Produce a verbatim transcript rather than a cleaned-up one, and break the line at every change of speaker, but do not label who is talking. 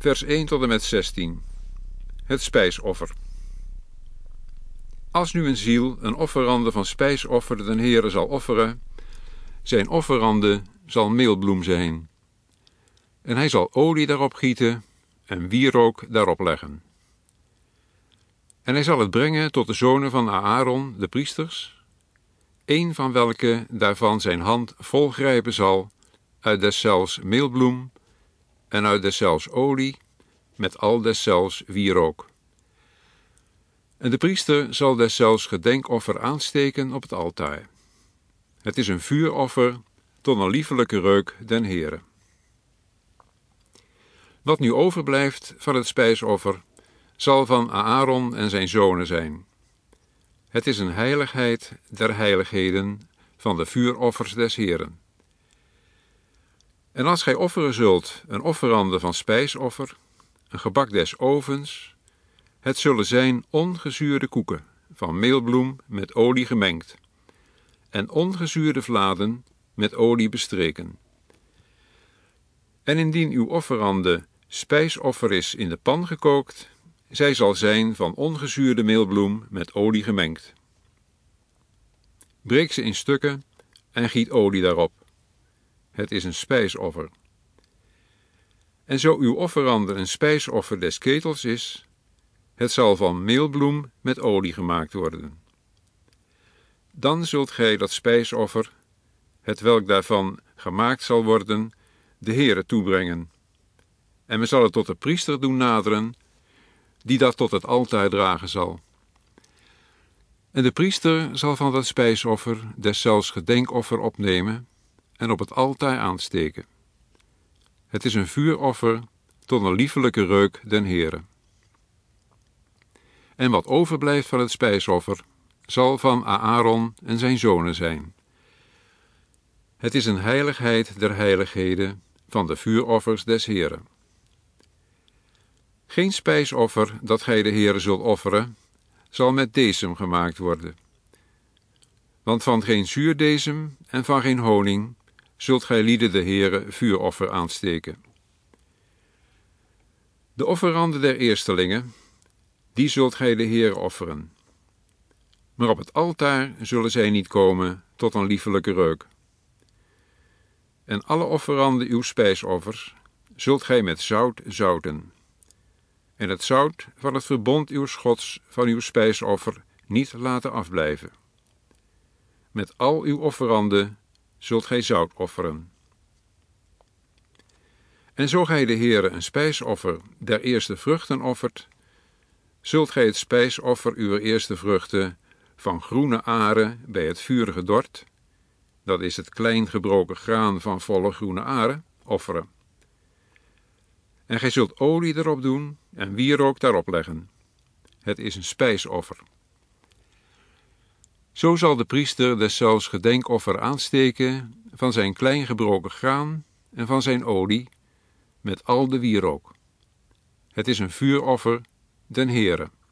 vers één tot en met zestien. Het spijsoffer. Als nu een ziel een offerande van spijsoffer den Heere zal offeren, zijn offerande zal meelbloem zijn. En hij zal olie daarop gieten en wierook daarop leggen. En hij zal het brengen tot de zonen van Aaron, de priesters, een van welke daarvan zijn hand vol grijpen zal, uit deszelfs meelbloem en uit deszelfs olie, met al deszelfs wierook. En de priester zal deszelfs gedenkoffer aansteken op het altaar. Het is een vuuroffer tot een liefelijke reuk den Heere. Wat nu overblijft van het spijsoffer, zal van Aaron en zijn zonen zijn. Het is een heiligheid der heiligheden van de vuuroffers des Heeren. En als gij offeren zult een offerande van spijsoffer, een gebak des ovens, het zullen zijn ongezuurde koeken, van meelbloem met olie gemengd, en ongezuurde vladen met olie bestreken. En indien uw offerande spijsoffer is in de pan gekookt, zij zal zijn van ongezuurde meelbloem met olie gemengd. Breek ze in stukken en giet olie daarop. Het is een spijsoffer. En zo uw offerande een spijsoffer des ketels is, het zal van meelbloem met olie gemaakt worden. Dan zult gij dat spijsoffer, het welk daarvan gemaakt zal worden, de Heere toebrengen. En men zal het tot de priester doen naderen, die dat tot het altaar dragen zal. En de priester zal van dat spijsoffer deszelfs gedenkoffer opnemen en op het altaar aansteken. Het is een vuuroffer tot een liefelijke reuk den Heere. En wat overblijft van het spijsoffer, zal van Aaron en zijn zonen zijn. Het is een heiligheid der heiligheden van de vuuroffers des Heere. Geen spijsoffer dat gij de Heere zult offeren, zal met desem gemaakt worden. Want van geen zuurdesem en van geen honing zult gij lieden de Heere vuuroffer aansteken. De offerande der eerstelingen, die zult gij de Heere offeren. Maar op het altaar zullen zij niet komen tot een liefelijke reuk. En alle offeranden uw spijsoffers zult gij met zout zouten. En het zout van het verbond uws Gods van uw spijsoffer niet laten afblijven. Met al uw offeranden zult gij zout offeren. En zo gij de Heere een spijsoffer der eerste vruchten offert, zult gij het spijsoffer uw eerste vruchten van groene aren bij het vurige dort, dat is het klein gebroken graan van volle groene aren, offeren. En gij zult olie erop doen en wierook daarop leggen. Het is een spijsoffer. Zo zal de priester deszelfs gedenkoffer aansteken van zijn klein gebroken graan en van zijn olie, met al de wierook. Het is een vuuroffer den Heere.